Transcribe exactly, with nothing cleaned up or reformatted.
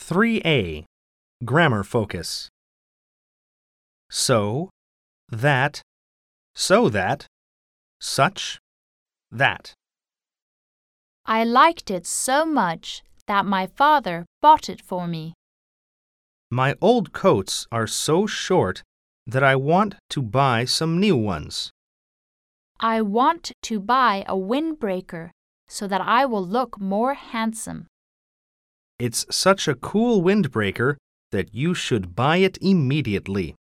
three A. Grammar focus. So, that, so that, such, that. I liked it so much that my father bought it for me. My old coats are so short that I want to buy some new ones. I want to buy a windbreaker so that I will look more handsome. It's such a cool windbreaker that you should buy it immediately.